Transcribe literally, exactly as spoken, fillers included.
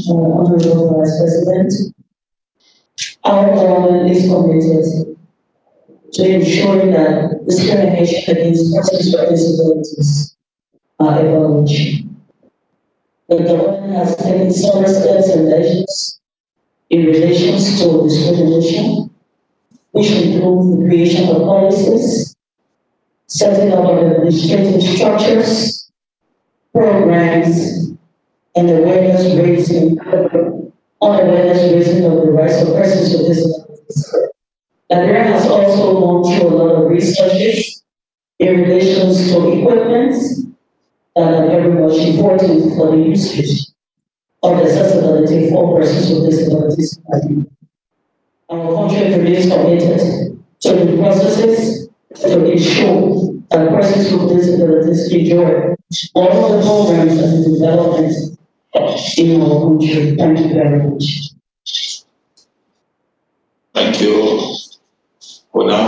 uh, Honorable Vice President. Our government is committed to ensuring that discrimination against persons with disabilities are abolished. The government has taken several steps and measures in relation to discrimination, which include the creation of policies, setting up of administrative structures, programs, and awareness raising on awareness raising of the rights of persons with disabilities. Nigeria has also gone through a lot of researches in relation to equipment that are very much important for the usage of accessibility for persons with disabilities. Our country remains committed to the processes to ensure that persons with disabilities enjoy all the programs and development in our country. Thank you very much. Thank you. For now.